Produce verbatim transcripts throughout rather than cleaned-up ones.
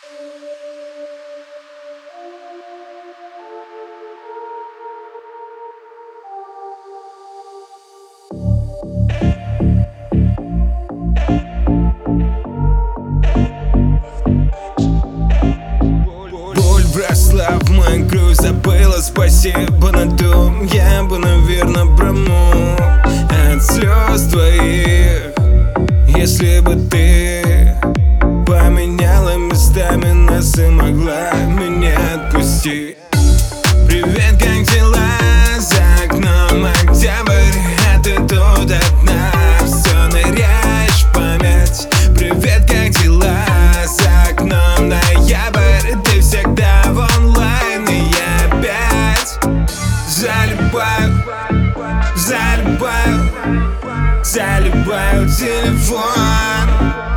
Боль вросла в мою кровь, забыла спасибо на том. Я бы, наверное, промок от слез твоих, если бы ты поменяла местами нас и могла меня отпустить. Привет, как дела? За окном октябрь, а ты тут одна, все ныряешь в память. Привет, как дела? За окном ноябрь, ты всегда в онлайн, и я опять залипаю, залипаю, залипаю телефон.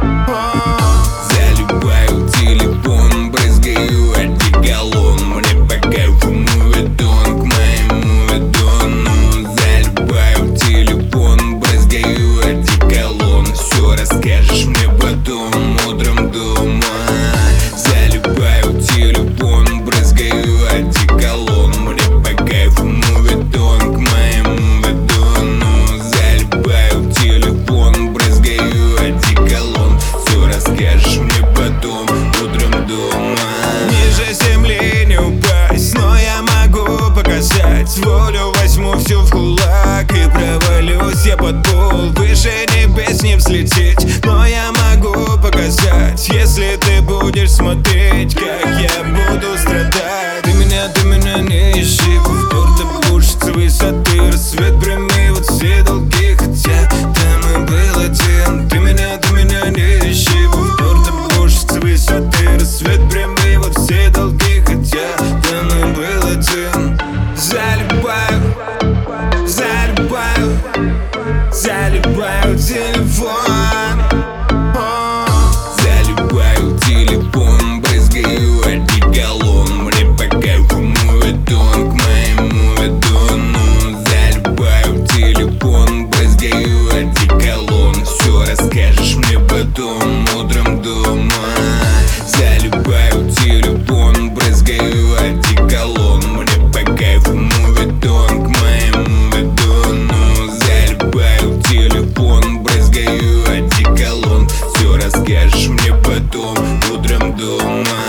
Залипаю телефон, брызгаю одеколон. Мне по кайфу мувит он к моему видону. Залипаю телефон, брызгаю одеколон. Все расскажешь мне потом, утром дома. Залипаю телефон, брызгаю одеколон. Мне по кайфу мувит он к моему видону. Залипаю телефон, брызгаю одеколон. Все расскажешь мне потом, утром дома. Ниже земли не упасть, но я могу показать волю, возьму все в кулак и провалюсь я под пол. Выше небес не взлететь, но я могу показать, если ты будешь смотреть, как я буду страдать. Ты меня, ты меня не ищи, повтор, ты будешь с высоты. Рассвет прими вот все долги, хотя там и был один. Ты меня, ты меня не ищи, повтор, ты будешь с высоты. Рассвет прими вот все долги, хотя там и был один. Залипаю, залипаю, залипаю телефон. Залипаю телефон, брызгаю одеколон. Мне по кайфу мувит он к моему видону. Залипаю телефон, брызгаю одеколон. Все расскажешь мне потом, утром дома. Залипаю телефон, брызгаю одеколон. Мне по кайфу мувит он к моему видону. Залипаю телефон, брызгаю одеколон. Все расскажешь мне потом, утром дома.